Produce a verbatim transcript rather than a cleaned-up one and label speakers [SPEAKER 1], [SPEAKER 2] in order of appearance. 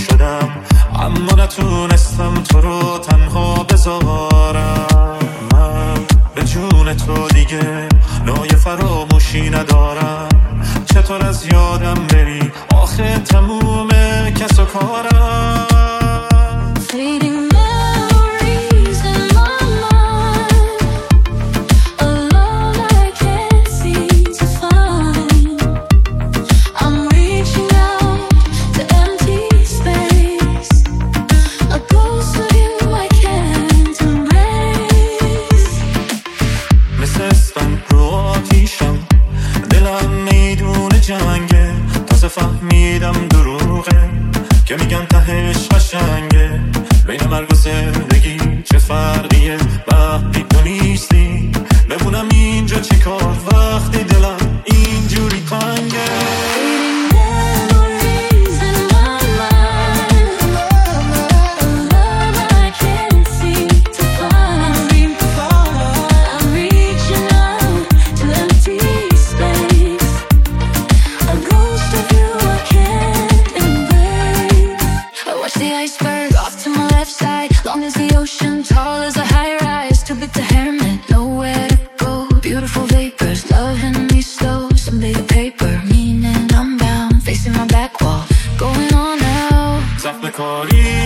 [SPEAKER 1] شدم، اما نتونستم تو رو تنها بذارم. من به جون تو دیگه نوع فراموشی ندارم. چطور از یادم بری آخه تموم کس و کارم. جنگه تازه فهمیدم دروغه که میگن تهش قشنگه. بین مرگ و زندگی چه فرقیه وقتی تو نیستی؟ بمونم اینجا چی کار وقتی دلم اینجوری تنگه؟ Long as the ocean, tall as a high rise, too big to hermit, nowhere to go. Beautiful vapors, loving me slow. Someday the paper, meaning I'm bound, facing my back wall, going on out.
[SPEAKER 2] زخم کاری